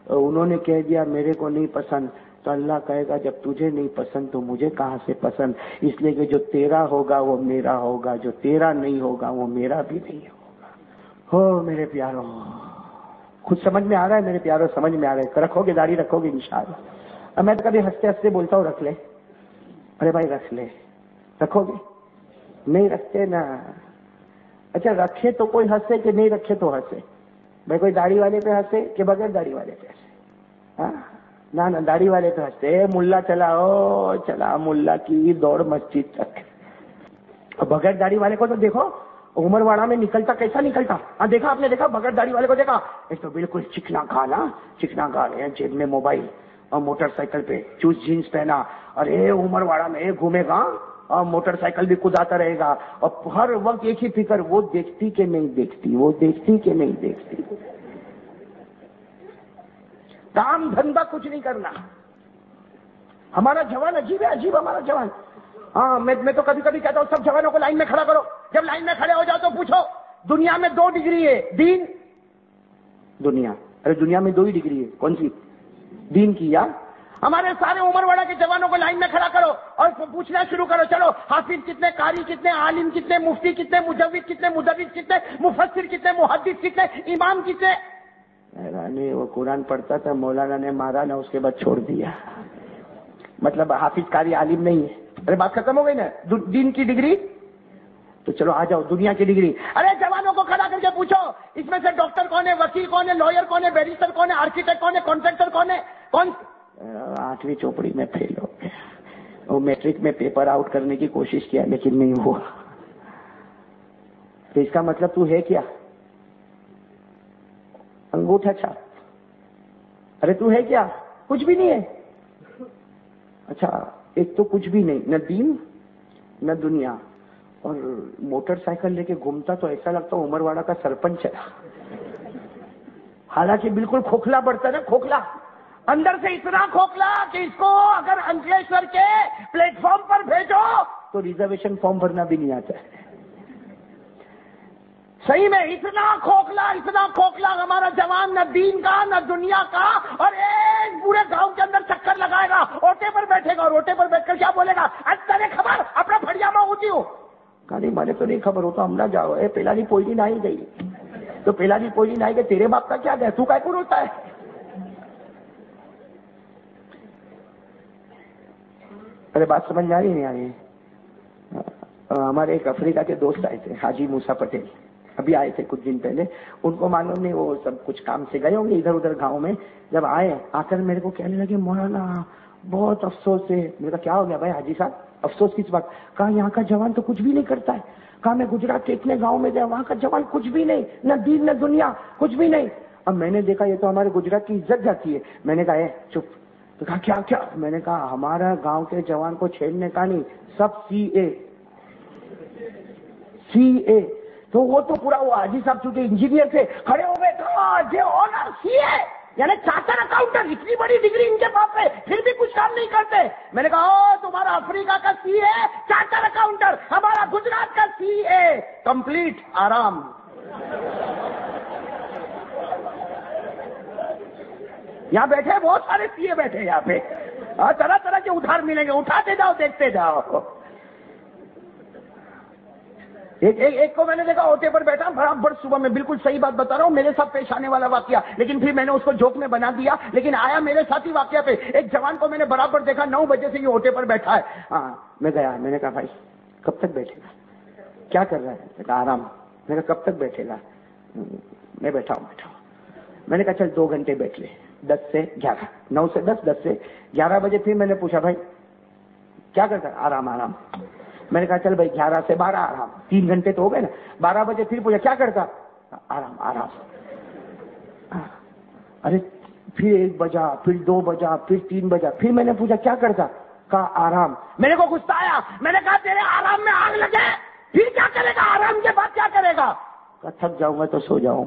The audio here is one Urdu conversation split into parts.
انہوں نے کہہ دیا میرے کو نہیں پسند، تو اللہ کہے گا جب تجھے نہیں پسند تو مجھے کہاں سے پسند؟ اس لیے کہ جو تیرا ہوگا وہ میرا ہوگا، جو تیرا نہیں ہوگا وہ میرا بھی نہیں ہوگا۔ ہو میرے پیاروں، خود سمجھ میں آ رہا ہے میرے پیاروں؟ سمجھ میں آ رہا ہے؟ رکھو گے داڑھی؟ رکھو گے انشاءاللہ؟ اب میں تو کبھی ہنستے ہنستے بولتا ہوں رکھ لے، ارے بھائی رکھ لے، رکھو گے؟ نہیں رکھتے نا۔ اچھا رکھے تو کوئی ہنسے کہ نہیں رکھے تو ہنسے؟ بھائی کوئی داڑھی والے پہ ہنسے کہ بغیر داڑھی والے پہ ہنسے؟ ہاں نہ داڑھی والے پہ ہنستے، ملا چلا او چلا ملا کی دوڑ مسجد تک۔ اور بغیر داڑھی والے کو تو دیکھو عمر واڑہ میں نکلتا کیسا نکلتا، ہاں دیکھا آپ نے؟ دیکھا بغیر داڑھی والے کو؟ دیکھا ایک تو بالکل چکنا گالا، چکنا گال ہے، جیب میں موبائل اور موٹر سائیکل پہ چوز جینس پہنا، اور اے عمر واڑہ میں گھومے گا اور موٹر سائیکل بھی کداتا رہے گا، اور ہر وقت ایک ہی فکر، وہ دیکھتی کہ نہیں دیکھتی، وہ دیکھتی کہ نہیں دیکھتی۔ کام دھندا کچھ نہیں کرنا۔ ہمارا جوان عجیب ہے، عجیب ہمارا جوان۔ ہاں میں تو کبھی کبھی کہتا ہوں سب جوانوں کو لائن میں کھڑا کرو، جب لائن میں کھڑے ہو جاؤ تو پوچھو دنیا میں 2 ڈگری ہے، دین دنیا، ارے دنیا میں 2 ہی ڈگری ہے، کون سی؟ دین کی۔ یا ہمارے سارے عمر واڑہ کے جوانوں کو لائن میں کھڑا کرو اور پوچھنا شروع کرو، چلو حافظ کتنے، قاری کتنے، عالم کتنے، مفتی کتنے، مجود کتنے، مدرس کتنے، مفسر کتنے، محدث کتنے، امام کتنے؟ وہ قرآن پڑھتا تھا، مولانا نے مارا نا، اس کے بعد چھوڑ دیا۔ مطلب حافظ قاری عالم نہیں ہے۔ ارے بات ختم ہو گئی نا؟ دین کی ڈگری تو چلو آ جاؤ دنیا کی ڈگری۔ ارے جوانوں کو کھڑا کر کے پوچھو اس میں سے ڈاکٹر کون ہے، وکیل کون ہے، لائر کون ہے، بیرسٹر کون ہے، آرکیٹیکٹ کون ہے، کانٹریکٹر کون ہے؟ کون 8ویں چوپڑی میں فیل ہو گیا، وہ میٹرک میں پیپر آؤٹ کرنے کی کوشش کیا لیکن نہیں ہوا۔ تو اس کا مطلب تو ہے کیا؟ انگوٹھا چھاپ۔ ارے تو ہے کیا؟ کچھ بھی نہیں ہے۔ اچھا ایک تو کچھ بھی نہیں، نہ دین نہ دنیا، اور موٹر سائیکل لے کے گھومتا تو ایسا لگتا عمر واڑہ کا سرپنچ ہے، حالانکہ بالکل کھوکھلا بڑھتا ہے نا، کھوکھلا اندر سے، اتنا کھوکھلا کہ اس کو اگر انکلیشور کے پلیٹ فارم پر بھیجو تو ریزرویشن فارم بھرنا بھی نہیں آتا ہے۔ صحیح میں اتنا کھوکھلا ہمارا جوان، نہ دین کا نہ دنیا کا، اور ایک پورے گاؤں کے اندر چکر لگائے گا، اوٹے پر بیٹھے گا، اور اوٹے پر بیٹھ کر کیا بولے گا؟ تیرے خبر اپنا بھڑیا میں ہوتی ہوں؟ کہانی مالے تو نہیں خبر ہوتا، ہم نہ جاؤ، پہلا نہیں پوئی نہیں گئی تو پہلا نہیں پوئی نہیں گئی، تیرے باپ کا کیا گیا، تو کا کون ہوتا ہے؟ ارے بات سمجھ میں آ رہی نہیں آ رہی؟ ہمارے ایک افریقہ کے دوست آئے تھے، حاجی موسیٰ پٹیل، ابھی آئے تھے کچھ دن پہلے، ان کو معلوم نہیں وہ سب کچھ کام سے گئے ہوں گے ادھر ادھر گاؤں میں، جب آئے آ کر میرے کو کہنے لگے مولانا بہت افسوس ہے۔ میرے کہا کیا ہو گیا بھائی حاجی صاحب، افسوس کس بات؟ کہا یہاں کا جوان تو کچھ بھی نہیں کرتا ہے۔ کہا میں گجرات کے اتنے گاؤں میں گیا، وہاں کا جوان کچھ بھی نہیں، نہ دین نہ دنیا، کچھ بھی نہیں۔ اب میں نے دیکھا یہ تو ہمارے گجرات کی عزت جاتی ہے، میں نے کہا چپ۔ تو کہا کیا کیا؟ میں نے کہا ہمارا گاؤں کے جوان کو چھیڑنے کا نہیں، سب CA۔ تو وہ تو پورا وہ حاجی صاحب چونکہ انجینئر تھے، کھڑے ہو گئے، CA یعنی چارٹر اکاؤنٹنٹ، اتنی بڑی ڈگری ان کے پاس ہے پھر بھی کچھ کام نہیں کرتے۔ میں نے کہا او تمہارا افریقہ کا CA چارٹر اکاؤنٹنٹ، ہمارا گجرات کا CA کمپلیٹ آرام۔ یہاں بیٹھے بہت سارے CA بیٹھے یہاں پہ، طرح طرح کے ادھار ملیں گے، اٹھاتے جاؤ دیکھتے جاؤ۔ ایک کو میں نے دیکھا اوٹے پر بیٹھا، برابر صبح میں، بالکل صحیح بات بتا رہا ہوں، میرے ساتھ پیش آنے والا واقعہ، لیکن پھر میں نے اس کو جوک میں بنا دیا، لیکن آیا میرے ساتھ ہی واقعہ پہ۔ ایک جوان کو میں نے برابر دیکھا 9 بجے سے یہ اوٹے پر بیٹھا ہے۔ ہاں میں گیا، میں نے کہا بھائی کب تک بیٹھے گا، کیا کر رہا ہے؟ میں کہا آرام۔ میں نے کہا کب تک بیٹھے گا؟ میں بیٹھا ہوں۔ میں نے کہا چل 2 گھنٹے بیٹھ لے، 10 سے 11، 9 سے 10، 10 سے 11 بجے۔ پھر میں نے پوچھا بھائی کیا کرتا ہے؟ آرام۔ میں نے کہا چل بھائی 11 سے 12 آرام، 3 گھنٹے تو ہو گئے نا۔ 12 بجے پھر پوچھا کیا کرتا؟ آرام۔ ارے پھر 1 بجا، پھر 2 بجا، پھر 3 بجا، پھر میں نے پوچھا کیا کرتا؟ کہا آرام۔ میرے کو غصہ آیا، میں نے کہا تیرے آرام میں آگ لگے، پھر کیا کرے گا؟ آرام کے بعد کیا کرے گا؟ کہا تھک جاؤں گا تو سو جاؤں۔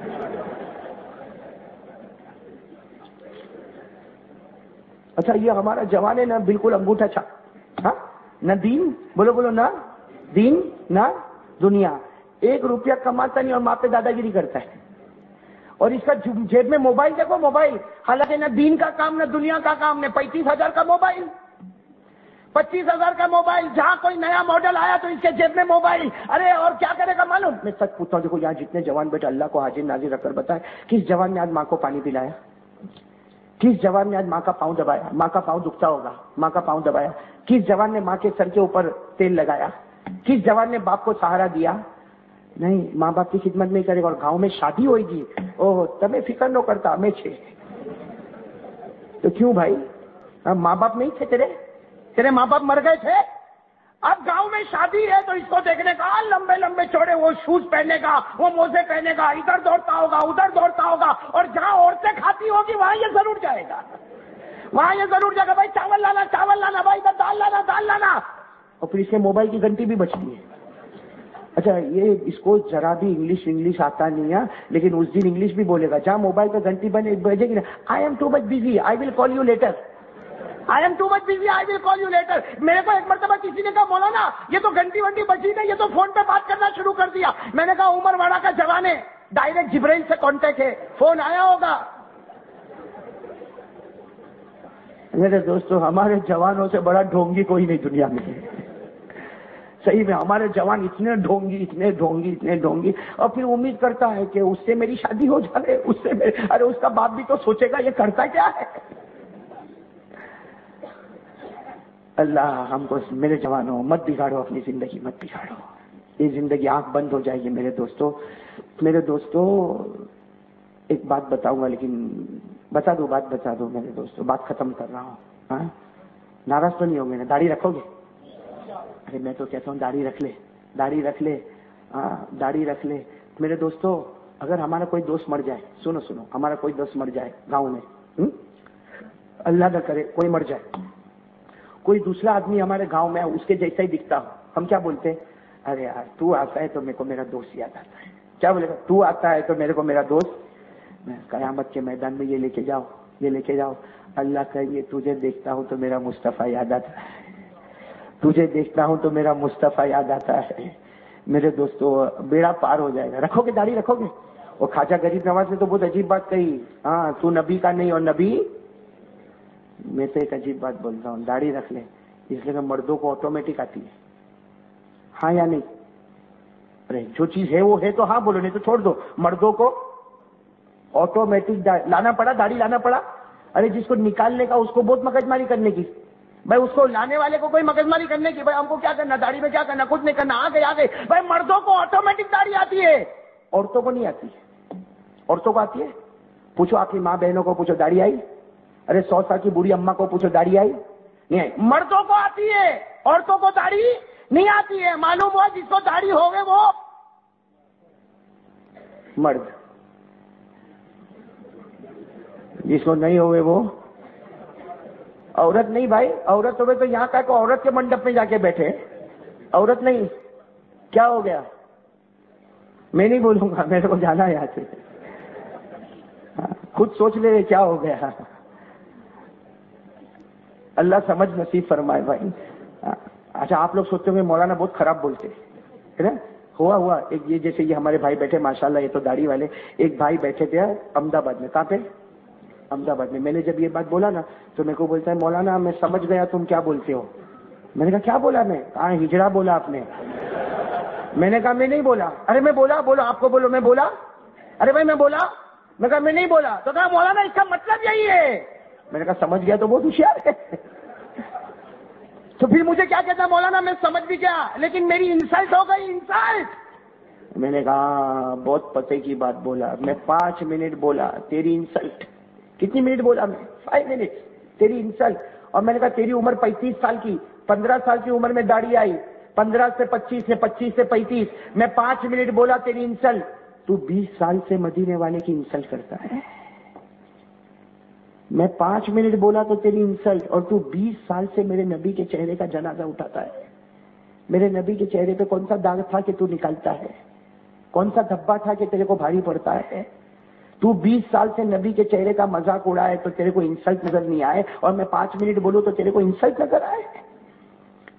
اچھا یہ ہمارا جوان ہے نا، بالکل انگوٹھا چھاپ، ہاں نہ دین، بولو نہ دین نہ دنیا، 1 روپیہ کماتا نہیں اور ماں پہ دادا گیری کرتا ہے، اور اس کا جیب میں موبائل دیکھو، موبائل، حالانکہ نہ دین کا کام نہ دنیا کا کام، نے 35,000 کا موبائل، 25,000 کا موبائل، جہاں کوئی نیا ماڈل آیا تو اس کے جیب میں موبائل. ارے اور کیا کرے گا معلوم؟ میں سچ پوچھتا ہوں، دیکھو یہاں جتنے جوان بیٹے اللہ کو حاضر ناظر رکھ کر بتائے، کس جوان نے آج ماں کو پانی پلایا؟ کس جوان نے آج ماں کا پاؤں دبایا؟ ماں کا پاؤں دکھتا ہوگا، ماں کا پاؤں دبایا. کس جوان نے ماں کے سر کے اوپر تیل لگایا؟ کس جوان نے باپ کو سہارا دیا؟ نہیں، ماں باپ کی خدمت نہیں کرے گا. اور گاؤں میں شادی ہوئے گی، اوہ تمہیں فکر نہ کرتا، ہمیں چھے. تو کیوں بھائی؟ ماں باپ نہیں تھے تیرے ماں باپ مر گئے تھے. اب گاؤں میں شادی ہے تو اس کو دیکھنے کا، لمبے لمبے چوڑے وہ شوز پہننے کا، وہ موزے پہنے کا، ادھر دوڑتا ہوگا ادھر دوڑتا ہوگا، اور جہاں عورتیں کھاتی ہوگی وہاں یہ ضرور جائے گا، وہاں یہ ضرور جائے گا، بھائی چاول لانا بھائی، ادھر دال لانا. اور پھر اس کے موبائل کی گھنٹی بھی بجتی ہے. اچھا یہ اس کو ذرا بھی انگلش آتا نہیں ہے، لیکن اس دن انگلش بھی بولے گا. جہاں موبائل پہ گھنٹی بجے گی نا، I am too much busy, I will call you later. I am too much busy, I will call you later. میرے کو ایک مرتبہ کسی نے کہا مولانا یہ تو گھنٹی ونٹی بجی نہیں، یہ تو فون پہ بات کرنا شروع کر دیا. میں نے کہا عمر واڑا کا جوان ہے، ڈائریکٹ جبرائیل سے کانٹیکٹ ہے، فون آیا ہوگا. میرے دوستو ہمارے جوانوں سے بڑا ڈھونگی کوئی نہیں دنیا میں. صحیح میں ہمارے جوان اتنے ڈھونگی، اور پھر امید کرتا ہے کہ اس سے میری شادی ہو جائے، اس سے ارے اس کا باپ بھی تو سوچے گا یہ کرتا کیا ہے. اللہ ہم کو، میرے جوانوں مت بگاڑو اپنی زندگی، مت بگاڑو. یہ زندگی آنکھ بند ہو جائے گی. میرے دوستو ایک بات بتاؤں گا، لیکن بتا دو میرے دوستو، بات ختم کر رہا ہوں. ہاں ناراض تو نہیں ہوں گے نا؟ داڑھی رکھو گے؟ ارے میں تو کہتا ہوں داڑھی رکھ لے. ہاں داڑھی رکھ لے. میرے دوستو اگر ہمارا کوئی دوست مر جائے، سنو ہمارا کوئی دوست مر جائے گاؤں میں، اللہ نہ کرے کوئی مر جائے، کوئی دوسرا آدمی ہمارے گاؤں میں اس کے جیسا ہی دکھتا ہو، ہم کیا بولتے ہیں؟ ارے یار تو آتا ہے تو میرے کو میرا دوست یاد آتا ہے. کیا بولے گا؟ تو آتا ہے تو میرے کو میرا دوست. میں قیامت کے میدان میں یہ لے کے جاؤ. اللہ کہے تجھے دیکھتا ہوں تو میرا مصطفیٰ یاد آتا ہے، تجھے دیکھتا ہوں تو میرا مصطفیٰ یاد آتا ہے. میرے دوستو بیڑا پار ہو جائے گا. رکھو گے داڑھی رکھو گے؟ اور خواجہ غریب نواز نے تو بہت عجیب بات کہی، ہاں تو نبی کا نہیں اور نبی. میں تو ایک عجیب بات بولتا ہوں، داڑھی رکھ لیں، اس لیے کہ مردوں کو آٹومیٹک آتی ہے. ہاں یا نہیں؟ ارے جو چیز ہے وہ ہے تو ہاں بولو، نہیں تو چھوڑ دو. مردوں کو آٹومیٹک لانا پڑا، داڑھی لانا پڑا. ارے جس کو نکالنے کا اس کو بہت مگزماری کرنے کی، بھائی اس کو لانے والے کو کوئی مگزماری کرنے کی، بھائی ہم کو کیا کرنا، داڑھی میں کیا کرنا، کچھ نہیں کرنا، آ گئے. بھائی مردوں کو آٹومیٹک داڑھی آتی ہے، عورتوں کو نہیں آتی. عورتوں کو آتی ہے؟ پوچھو آپ کی ماں بہنوں کو، پوچھو داڑھی آئی؟ ارے 100 سال کی بوڑھی اماں کو پوچھو داڑھی آئی؟ نہیں آئی. مردوں کو آتی ہے، عورتوں کو داڑھی نہیں آتی ہے. معلوم ہوا جس کو داڑھی ہو گئے وہ مرد، جس کو نہیں ہوئے وہ عورت. نہیں بھائی عورت ہوئے تو یہاں کا کو عورت کے منڈپ میں جا کے بیٹھے، عورت نہیں. کیا ہو گیا؟ میں نہیں بولوں گا، میرے کو جانا ہے یہاں سے. خود سوچ لے کیا ہو گیا. اللہ سمجھ نصیب فرمائے بھائی. اچھا آپ لوگ سوچتے ہوں گے مولانا بہت خراب بولتے ہے نا. ہوا ایک یہ جیسے یہ ہمارے بھائی بیٹھے ماشاءاللہ، یہ تو داڑھی والے. ایک بھائی بیٹھے تھے احمد آباد میں. کہاں پہ؟ احمد آباد میں. میں نے جب یہ بات بولا نا تو میرے کو بولتا ہے مولانا میں سمجھ گیا تم کیا بولتے ہو. میں نے کہا کیا بولا؟ میں کہاں ہجڑا بولا آپ نے؟ میں نے کہا میں نہیں بولا. ارے میں بولا آپ کو بولو میں بولا. ارے بھائی میں بولا. میں کہا میں نہیں بولا. تو کہا مولانا اس کا مطلب یہی ہے. میں نے کہا سمجھ گیا تو بہت ہوشیار ہے. تو پھر مجھے کیا کہتا مولانا میں سمجھ بھی گیا لیکن میری انسلٹ ہو گئی، انسلٹ. میں نے کہا بہت پتے کی بات بولا. میں 5 منٹ بولا تیری انسلٹ. کتنی منٹ بولا میں؟ 5 منٹ تیری انسلٹ. اور میں نے کہا تیری عمر 35 سال کی، 15 سال کی عمر میں داڑھی آئی، 15 سے 25 سے 25 سے 35. میں 5 منٹ بولا تیری انسلٹ. تو 20 سال سے مدینے والے کی انسلٹ کرتا ہے. میں 5 منٹ بولا تو تیری انسلٹ، اور تو 20 سال سے میرے نبی کے چہرے کا جنازہ اٹھاتا ہے. میرے نبی کے چہرے پہ کون سا داغ تھا کہ تو نکالتا ہے؟ کون سا دھبا تھا کہ تیرے کو بھاری پڑتا ہے؟ تو 20 سال سے نبی کے چہرے کا مذاق اڑائے تو تیرے کو انسلٹ نظر نہیں آئے، اور میں 5 منٹ بولوں تو تیرے کو انسلٹ نظر آئے.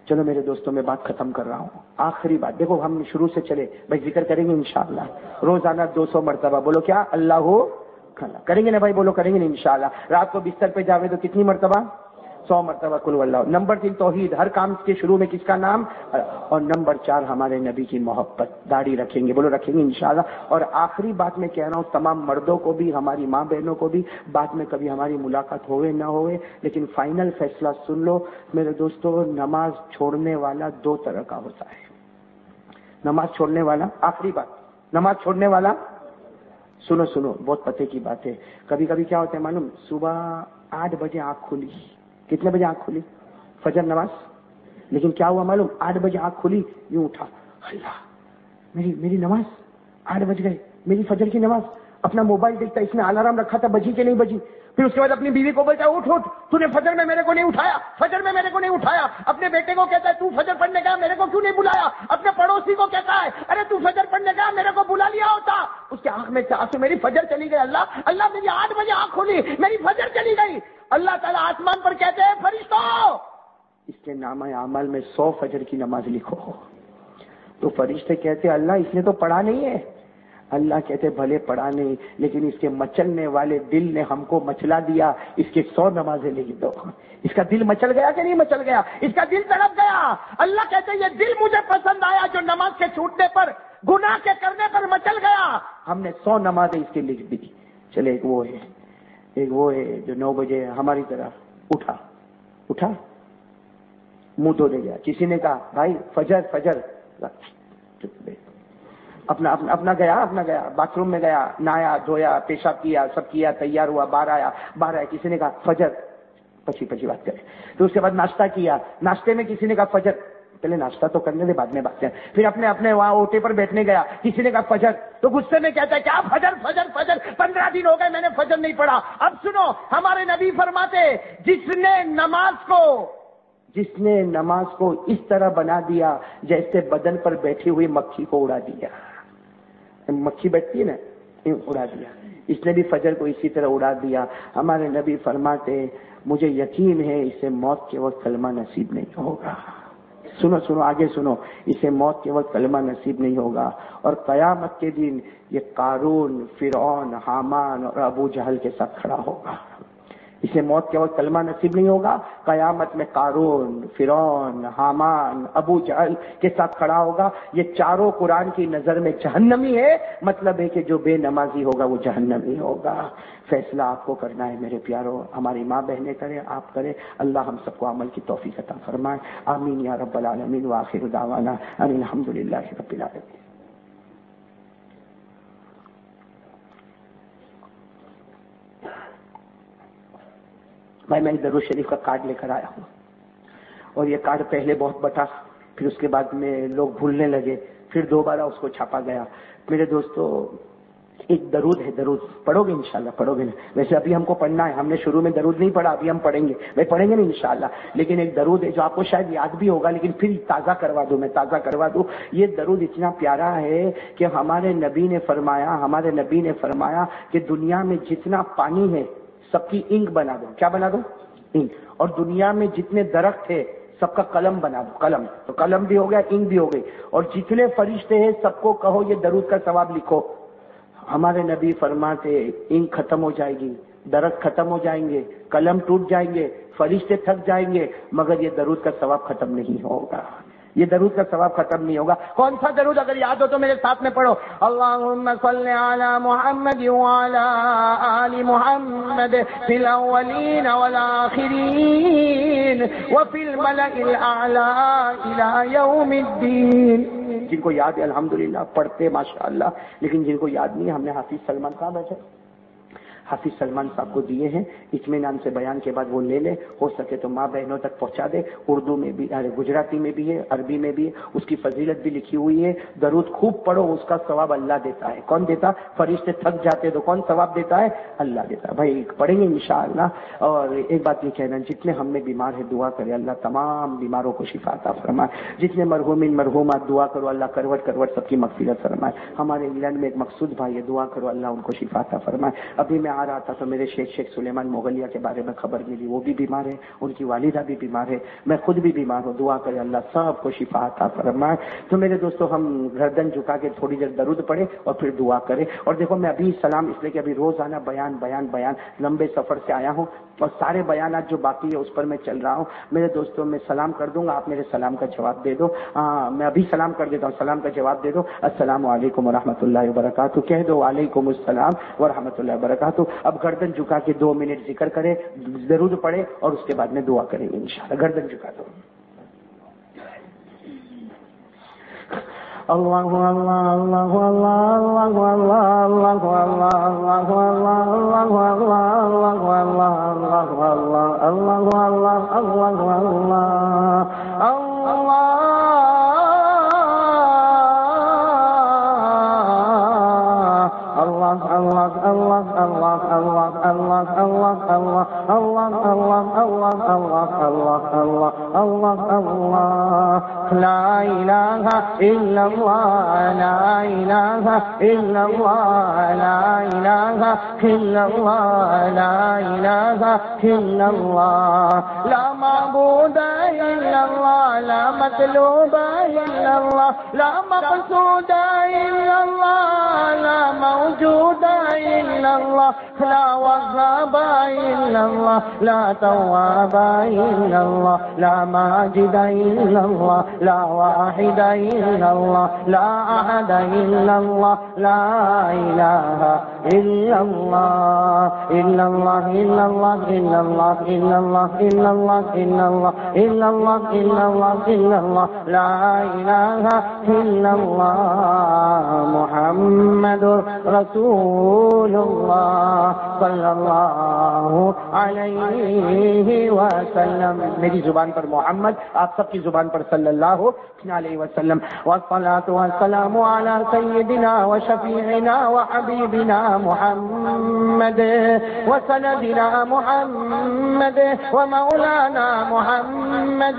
چلو میرے دوستوں میں بات ختم کر رہا ہوں. آخری بات دیکھو، ہم شروع سے چلے بھائی ذکر کریں گے انشاءاللہ روزانہ 200 مرتبہ. بولو کیا؟ اللہ کریں گے نا بھائی؟ بولو کریں گے نا انشاءاللہ. رات کو بستر پہ جاوے تو کتنی مرتبہ؟ 100 مرتبہ قل واللہ. نمبر 3 توحید، ہر کام کے شروع میں کس کا نام؟ اور نمبر 4 ہمارے نبی کی محبت. داڑھی رکھیں گے، بولو رکھیں گے انشاءاللہ. اور آخری بات میں کہہ رہا ہوں تمام مردوں کو بھی، ہماری ماں بہنوں کو بھی، بعد میں کبھی ہماری ملاقات ہوئے نہ ہوئے لیکن فائنل فیصلہ سن لو میرے دوستو. نماز چھوڑنے والا 2 طرح کا ہوتا ہے. نماز چھوڑنے والا، آخری بات، نماز چھوڑنے والا، سنو بہت پتے کی بات ہے. کبھی کبھی کیا ہوتا ہے معلوم؟ صبح 8 بجے آنکھ کھلی. کتنے بجے آنکھ کھلی؟ فجر نماز. لیکن کیا ہوا معلوم؟ 8 بجے آنکھ کھلی، یوں اٹھا، اللہ میری نماز 8 بج گئے، میری فجر کی نماز. اپنا موبائل دیکھتا، اس نے الارم رکھا تھا، بجی کہ نہیں بجی. پھر اس کے بعد اپنی بیوی کو بولتا ہے اٹھ تو نے فجر میں میرے کو نہیں اٹھایا، فجر میں میرے کو نہیں اٹھایا. اپنے بیٹے کو کہتا ہے تو فجر پڑھنے گیا، میرے کو کیوں نہیں بلایا. اپنے پڑوسی کو کہتا ہے ارے تو فجر پڑھنے گیا، میرے کو بلا لیا ہوتا. اس کے آنکھ میں سے آنسو، میری فجر چلی گئی. اللہ میری 8 بجے آنکھ کھلی، میری فجر چلی گئی. اللہ تعالیٰ آسمان پر کہتے ہیں فرشتوں اس کے نامہ اعمال میں 100 فجر کی نماز لکھو. تو فرشتے کہتے اللہ اس نے تو پڑھا نہیں ہے. اللہ کہتے بھلے پڑھا نہیں لیکن اس کے مچلنے والے دل نے ہم کو مچلا دیا، اس کے 100 نمازیں لکھ دو. اس کا دل مچل گیا کہ نہیں مچل گیا؟ اس کا دل تڑپ گیا. اللہ کہتے یہ دل مجھے پسند آیا جو نماز کے چھوٹنے پر، گناہ کے کرنے پر مچل گیا. ہم نے 100 نمازیں اس کے لکھ دی. چلے ایک وہ ہے جو 9 بجے ہماری طرح اٹھا منہ دھونے گیا. کسی نے کہا بھائی فجر اپنا گیا باتھ روم میں گیا، نہایا دھویا، پیشاب کیا، سب کیا، تیار ہوا، باہر آیا. کسی نے کہا فجر، پچھی بات کرے. تو اس کے بعد ناشتہ کیا، ناشتے میں کسی نے کہا فجر. پہلے ناشتہ تو کرنے دے، بعد میں بات کریں. پھر اپنے وہاں اوٹے پر بیٹھنے گیا، کسی نے کہا فجر. تو غصے میں کہتا ہے کیا فجر 15 دن ہو گئے میں نے فجر نہیں پڑھا. اب سنو ہمارے نبی فرماتے جس نے نماز کو اس طرح بنا دیا جیسے بدن پر بیٹھی ہوئی مکھی کو اڑا دیا. مکھی بیٹھتی ہے نا، اڑا دیا. اس نے بھی فجر کو اسی طرح اڑا دیا. ہمارے نبی فرماتے مجھے یقین ہے اسے موت کے وقت کلمہ نصیب نہیں ہوگا. سنو آگے سنو، اسے موت کے وقت کلمہ نصیب نہیں ہوگا. اور قیامت کے دن یہ قارون، فرعون، حامان اور ابو جہل کے ساتھ کھڑا ہوگا. اسے موت کے وقت کلمہ نصیب نہیں ہوگا، قیامت میں قارون، فرعون، حامان، ابو جہل کے ساتھ کھڑا ہوگا. یہ چاروں قرآن کی نظر میں جہنمی ہے. مطلب ہے کہ جو بے نمازی ہوگا وہ جہنمی ہوگا. فیصلہ آپ کو کرنا ہے میرے پیارو. ہماری ماں بہنیں کریں، آپ کریں. اللہ ہم سب کو عمل کی توفیق عطا فرمائے. آمین یا رب العالمین. وآخر دعوانا ان الحمدللہ رب العالمین. بھائی میں درود شریف کا کارڈ لے کر آیا ہوں اور یہ کارڈ پہلے بہت بٹا، پھر اس کے بعد میں لوگ بھولنے لگے، پھر دوبارہ اس کو چھاپا گیا. میرے دوستو ایک درود ہے، درود پڑھو گے انشاءاللہ؟ پڑھو گے نا؟ ویسے ابھی ہم کو پڑھنا ہے، ہم نے شروع میں درود نہیں پڑھا، ابھی ہم پڑھیں گے. میں پڑھیں گے نا انشاءاللہ. لیکن ایک درود ہے جو آپ کو شاید یاد بھی ہوگا لیکن پھر تازہ کروا دوں. یہ درود اتنا پیارا ہے کہ ہمارے نبی نے فرمایا کہ دنیا میں جتنا پانی ہے سب کی انک بنا دو. کیا بنا دو؟ انک. اور دنیا میں جتنے درخت ہے سب کا قلم بنا دو. قلم تو قلم بھی ہو گیا، انک بھی ہو گئی. اور جتنے فرشتے ہیں سب کو کہو یہ درود کا ثواب لکھو. ہمارے نبی فرماتے انک ختم ہو جائے گی، درخت ختم ہو جائیں گے، قلم ٹوٹ جائیں گے، فرشتے تھک جائیں گے، مگر یہ درود کا ثواب ختم نہیں ہوگا. یہ درود کا ثواب ختم نہیں ہوگا. کون سا درود؟ اگر یاد ہو تو میرے ساتھ میں پڑھو. اللہم صل علی محمد وعلی آل محمد فی الاولین والآخرین وفی الملأ الاعلی الی یوم الدین. جن کو یاد ہے الحمدللہ پڑھتے ماشاءاللہ، لیکن جن کو یاد نہیں، ہم نے حافظ سلمان صاحب کو دیے ہیں. اطمینان سے بیان کے بعد وہ لے لے، ہو سکے تو ماں بہنوں تک پہنچا دے. اردو میں بھی، گجراتی میں بھی ہے، عربی میں بھی ہے. اس کی فضیلت بھی لکھی ہوئی ہے. درود خوب پڑھو، اس کا ثواب اللہ دیتا ہے. کون دیتا؟ فرشتے تھک جاتے تو کون ثواب دیتا ہے؟ اللہ دیتا ہے. بھائی پڑھیں گے انشاءاللہ. اور ایک بات یہ کہنا، جتنے ہم میں بیمار ہے دعا کرے اللہ تمام بیماروں کو شفا عطا فرمائے. جتنے مرحومین مرحومات دعا کرو اللہ کروٹ سب کی مغفرت فرمائے. ہمارے انگلینڈ میں ایک مقصود بھائی ہے، دعا کرو اللہ ان کو شفا عطا فرمائے. ابھی میں آ رہا تھا تو میرے شیخ سلیمان مغلیہ کے بارے میں خبر ملی، وہ بھی بیمار ہے، ان کی والدہ بھی بیمار ہے، میں خود بھی بیمار ہوں. دعا کرے اللہ سب کو شفا عطا فرمائے. تو میرے دوستو ہم گردن جھکا کے تھوڑی دیر درود پڑھے اور پھر دعا کرے. اور دیکھو میں ابھی سلام اس لیے کہ ابھی روزانہ بیان لمبے سفر سے آیا ہوں اور سارے بیانات جو باقی ہے اس پر میں چل رہا ہوں. میرے دوستوں میں سلام کر دوں گا، آپ میرے سلام کا جواب دے دو. میں ابھی سلام کر دیتا ہوں، سلام کا جواب دے دو. السلام علیکم ورحمۃ اللہ وبرکاتہ کہہ دو. وعلیکم السلام ورحمۃ اللہ وبرکاتہ. اب گردن جھکا کے 2 منٹ ذکر کرے، درود پڑھے اور اس کے بعد میں دعا کریں گے انشاءاللہ. گردن جھکا دو. اللہ اللہ اللہ اللہ اللہ اللہ لا الہ الا اللہ لا الہ الا اللہ لا الہ الا اللہ لا الہ الا اللہ لا معبود الا اللہ لا مطلوب الا اللہ لا مقصود الا اللہ لا موجود الا اللہ لا وهاب الا اللہ لا تواب الا اللہ لا ماجد الا اللہ لا واحد الا اللہ لا احد الا اللہ لا الہ الا اللہ الا اللہ الا اللہ الا اللہ الا اللہ الا اللہ الا اللہ الا اللہ الا اللہ الا اللہ لا الہ الا اللہ محمد رسول اللہ صلی اللہ علیہ وسلم. میری زبان پر محمد، آپ سب کی زبان پر صلی اللہ علیہ وسلم. والصلاة والسلام على سيدنا وشفيعنا وحبيبنا محمد وسندنا محمد ومولانا محمد.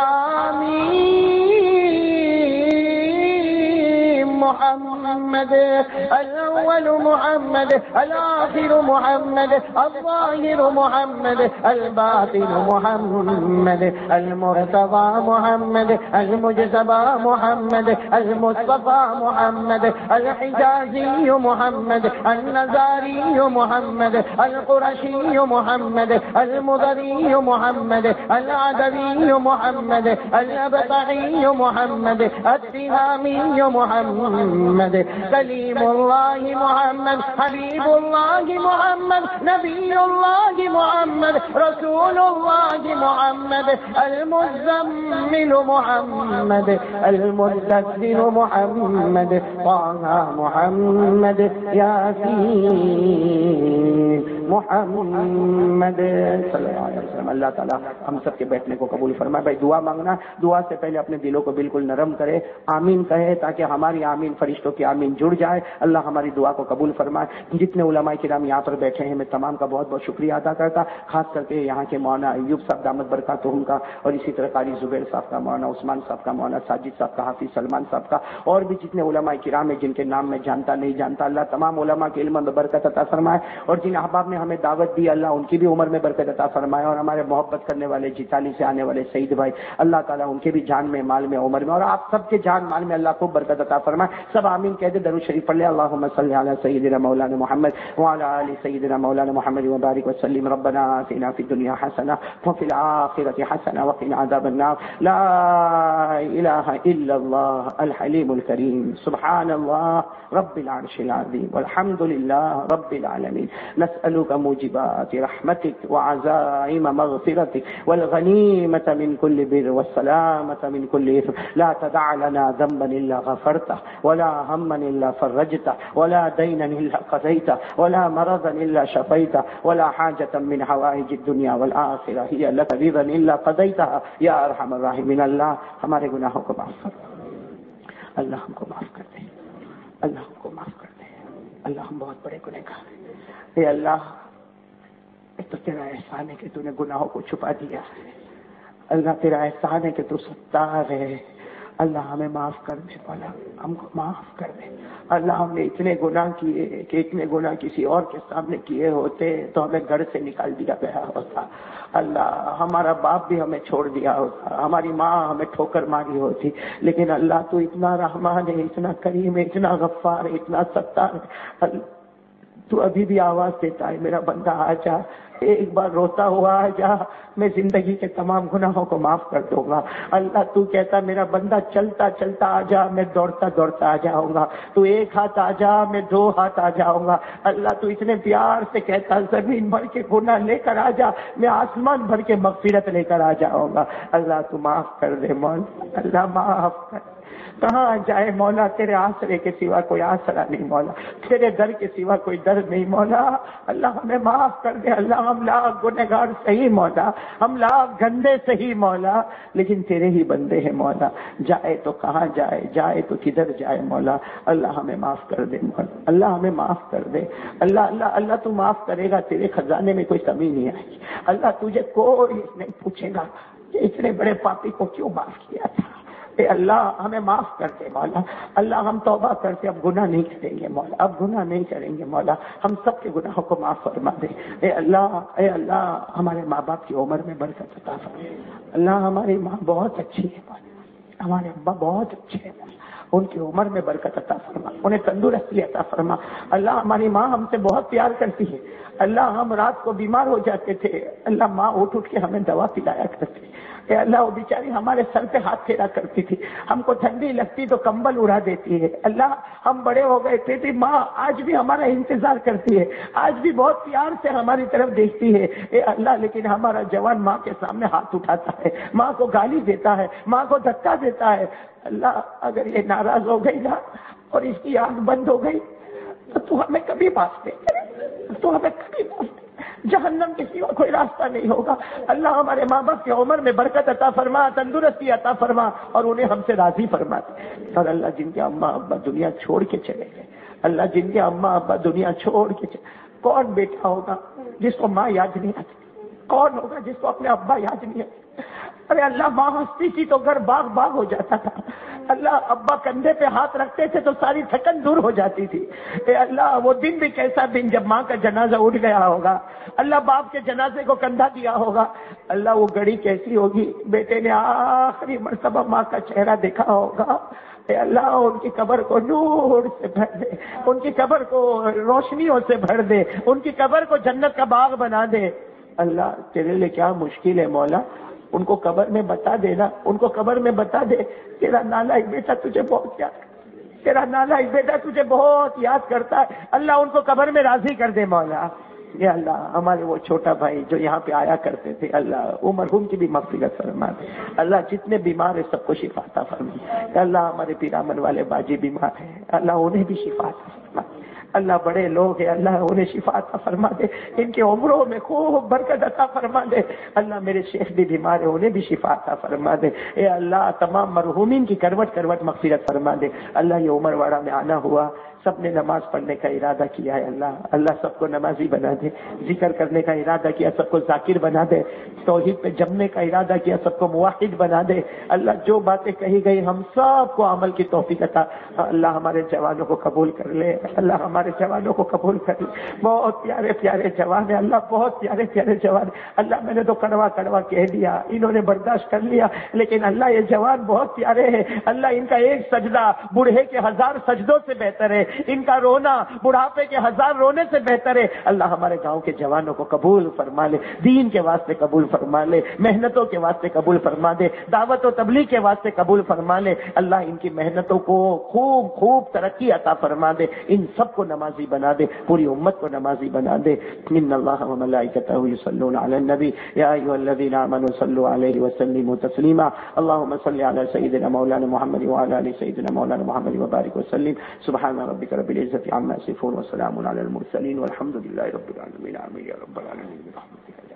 محمد الأول محمد الآخر محمد الظاهر محمد الباطن محمد المرتضى محمد المجتبى محمد المصطفى محمد الحجازي محمد النزاري محمد القرشي محمد المضري محمد العدوي محمد الأبطحي محمد التهامي محمد كليم الله محمد حبيب الله محمد نبي الله محمد رسول الله محمد المزمل محمد المدثر محمد طه محمد ياسين محمد صلی اللہ علیہ وسلم. اللہ تعالیٰ ہم سب کے بیٹھنے کو قبول فرمائے. بھائی دعا مانگنا، دعا سے پہلے اپنے دلوں کو بالکل نرم کرے، آمین کہے تاکہ ہماری آمین فرشتوں کی آمین جڑ جائے. اللہ ہماری دعا کو قبول فرمائے. جتنے علماء کرام یہاں پر بیٹھے ہیں میں تمام کا بہت بہت شکریہ ادا کرتا، خاص کر کے یہاں کے مولانا ایوب صاحب دامت برکاتہم کا، اور اسی طرح قاری زبیر صاحب کا، مولانا عثمان صاحب کا، مولانا ساجد صاحب کا، حافظ سلمان صاحب کا، اور بھی جتنے علماء کرام ہیں جن کے نام میں جانتا نہیں جانتا. اللہ تمام علماء کے علم میں برکت عطا فرمائے، اور جن احباب نے ہمیں دعوت دی اللہ ان کی بھی عمر میں برکت عطا فرمائے، اور ہمارے محبت کرنے والے جیتالی سے آنے والے سعید بھائی اللہ تعالیٰ ان کے بھی جان میں، مال میں، عمر میں، اور آپ سب کے جان مال میں اللہ کو برکت عطا فرمائے. سب آمین کہہ دے. درود شریف پڑھ لے. اللهم صل علی سیدنا مولانا محمد وعلى آل سیدنا مولانا محمد وبارک وسلم. ربنا آتنا فی الدنیا حسنہ وفی الآخرۃ حسنہ وقنا عذاب النار. لا الہ الا اللہ الحلیم الکریم. سبحان اللہ رب العرش العظیم والحمد للہ رب العالمین. نسألک موجبات رحمتک وعزائم مغفرتک والغنیمة من كل بر والسلامة من كل إثم. لا تدع لنا ذنبا إلا غفرته ولا هما إلا فرجته ولا دينا إلا قضيته ولا مرضا إلا شفيته ولا حاجة من حوائج الدنيا والآخرة هي لك رضا إلا قضيتها يا أرحم الراحمين. اللہ ہمارے گناہوں کو معاف کر دے. اللہ ہم کو معاف کر دے. اللہ ہم کو معاف کر دے. اللہ ہم بہت بڑے گنہگار ہیں. اے اللہ ایک تو تیرا احسان ہے کہ تو نے گناہوں کو چھپا دیا. اللہ تیرا احسان ہے کہ تو ستار ہے. اللہ ہمیں معاف کر دے مولا، ہم کو معاف کر دے اللہ. ہم نے اتنے گناہ کیے کہ اتنے گناہ کسی اور کے سامنے کیے ہوتے تو ہمیں گھر سے نکال دیا گیا ہوتا. اللہ ہمارا باپ بھی ہمیں چھوڑ دیا ہوتا، ہماری ماں ہمیں ٹھوکر ماری ہوتی، لیکن اللہ تو اتنا رحمان ہے، اتنا کریم ہے، اتنا غفار ہے، اتنا ستار ہے. تو ابھی بھی آواز دیتا ہے میرا بندہ آ جا، ایک بار روتا ہوا آ جا، میں زندگی کے تمام گناہوں کو معاف کر دوں گا. اللہ تو کہتا میرا بندہ چلتا چلتا آ جا، میں دوڑتا دوڑتا آ جاؤں گا. تو ایک ہاتھ آ جا، میں 2 ہاتھ آ جاؤں گا. اللہ تو اتنے پیار سے کہتا زمین بھر کے گناہ لے کر آ جا، میں آسمان بھر کے مغفرت لے کر آ جاؤں گا. اللہ تو معاف کر دے مولا، اللہ معاف کر. کہاں جائے مولا، تیرے آسرے کے سوا کوئی آسرا نہیں مولا، تیرے در کے سوا کوئی در نہیں مولا. اللہ ہمیں معاف کر دے. اللہ ہم لاکھ گنہگار صحیح مولا، ہم لاکھ گندے صحیح مولا، لیکن تیرے ہی بندے ہیں مولا. جائے تو کہاں جائے، جائے تو کدھر جائے مولا. اللہ ہمیں معاف کر دے مولا، اللہ ہمیں معاف کر دے. اللہ اللہ اللہ تو معاف کرے گا، تیرے خزانے میں کوئی کمی نہیں آئے گی. اللہ تجھے کوئی نہیں پوچھے گا کہ اتنے بڑے پاپی کو کیوں معاف کیا تھا. اے اللہ ہمیں معاف کر دے مولا. اللہ ہم توبہ کرتے اب گناہ نہیں کریں گے مولا، اب گناہ نہیں کریں گے مولا. ہم سب کے گناہوں کو معاف فرما دے. اے اللہ ہمارے ماں باپ کی عمر میں برکت عطا فرما. اللہ ہماری ماں بہت اچھی ہے مولا، ہمارے ابا بہت اچھے ہیں مولا، ان کی عمر میں برکت عطا فرما، انہیں تندرستی عطا فرما. اللہ ہماری ماں ہم سے بہت پیار کرتی ہے. اللہ ہم رات کو بیمار ہو جاتے تھے، اللہ ماں اٹھ اٹھ کے ہمیں دوا پلایا کرتی. اے اللہ وہ بیچاری ہمارے سر پہ ہاتھ پھیرا کرتی تھی، ہم کو ٹھنڈی لگتی تو کمبل اڑا دیتی ہے. اللہ ہم بڑے ہو گئے تھے، ماں آج بھی ہمارا انتظار کرتی ہے، آج بھی بہت پیار سے ہماری طرف دیکھتی ہے. اے اللہ لیکن ہمارا جوان ماں کے سامنے ہاتھ اٹھاتا ہے، ماں کو گالی دیتا ہے، ماں کو دھکا دیتا ہے. اللہ اگر یہ ناراض ہو گئی نا اور اس کی آنکھ بند ہو گئی تو ہمیں کبھی معاف نہیں کرے، تو ہمیں کبھی معاف نہیں. جہنم کے سوا کوئی راستہ نہیں ہوگا. اللہ ہمارے ماں باپ کی عمر میں برکت عطا فرما، تندرستی عطا فرما اور انہیں ہم سے راضی فرما. اور اللہ جن کے اماں ابا دنیا چھوڑ کے چلے گئے، اللہ جن کے اماں ابا دنیا چھوڑ کے چلے، کون بیٹا ہوگا جس کو ماں یاد نہیں آتی؟ کون ہوگا جس کو اپنے ابا یاد نہیں آتی؟ ارے اللہ ماں ہنستی تھی تو گھر باغ باغ ہو جاتا تھا. اللہ ابا کندھے پہ ہاتھ رکھتے تھے تو ساری تھکن دور ہو جاتی تھی. اے اللہ وہ دن بھی کیسا دن جب ماں کا جنازہ اٹھ گیا ہوگا، اللہ باپ کے جنازے کو کندھا دیا ہوگا. اللہ وہ گھڑی کیسی ہوگی، بیٹے نے آخری مرتبہ ماں کا چہرہ دیکھا ہوگا. اے اللہ ان کی قبر کو نور سے بھر دے، ان کی قبر کو روشنیوں سے بھر دے، ان کی قبر کو جنت کا باغ بنا دے. اللہ تیرے لیے کیا مشکل ہے مولا، ان کو قبر میں بتا دینا، ان کو قبر میں بتا دے تیرا نالائق بیٹا تجھے بہت یاد کرتا ہے، تیرا نالائق بیٹا تجھے بہت یاد کرتا ہے. اللہ ان کو قبر میں راضی کر دے مولا. یا اللہ ہمارے وہ چھوٹا بھائی جو یہاں پہ آیا کرتے تھے، اللہ مرحوم کی بھی مغفرت فرما دے. اللہ جتنے بیمار ہیں سب کو شفا عطا فرما. اللہ ہمارے پیرامن والے باجی بیمار ہیں، اللہ انہیں بھی شفا عطا فرما. اللہ بڑے لوگ ہیں، اللہ انہیں شفا عطا فرما دے، ان کے عمروں میں خوب برکت عطا فرما دے. اللہ میرے شیخ بھی بیمار ہے، انہیں بھی شفا عطا فرما دے. اے اللہ تمام مرحومین کی کروٹ کروٹ مغفرت فرما دے. اللہ یہ عمر واڑہ میں آنا ہوا، سب نے نماز پڑھنے کا ارادہ کیا ہے، اللہ سب کو نمازی بنا دے. ذکر کرنے کا ارادہ کیا سب کو ذاکر بنا دے. توحید پہ جمنے کا ارادہ کیا سب کو موحد بنا دے. اللہ جو باتیں کہی گئی ہم سب کو عمل کی توفیق عطا. اللہ ہمارے جوانوں کو قبول کر لے، اللہ ہمارے جوانوں کو قبول کر لے. بہت پیارے پیارے جوان ہیں اللہ، بہت پیارے پیارے جوان. اللہ میں نے تو کڑوا کڑوا کہہ دیا، انہوں نے برداشت کر لیا، لیکن اللہ یہ جوان بہت پیارے ہیں. اللہ ان کا ایک سجدہ بوڑھے کے 1000 سجدوں سے بہتر ہے، ان کا رونا بڑھاپے کے 1000 رونے سے بہتر ہے. اللہ ہمارے گاؤں کے جوانوں کو قبول فرما لے، دین کے واسطے قبول فرما لے، محنتوں کے واسطے قبول فرما دے، دعوت و تبلیغ کے واسطے قبول فرما لے. اللہ ان کی محنتوں کو خوب خوب ترقی عطا فرما دے، ان سب کو نمازی بنا دے، پوری امت کو نمازی بنا دے. ان اللہ و ملائکتہ یصلون علی النبی یا ایھا الذین آمنوا صلوا علیہ وسلموا تسلیما. اللهم صل علی سیدنا مولانا محمد وعلی آل سیدنا مولانا محمد وبارک وسلم. سبحان ربک رب العزة عما یصفون وسلام علی المرسلین والحمد للہ رب العالمین. آمین یا رب العالمین برحمتک.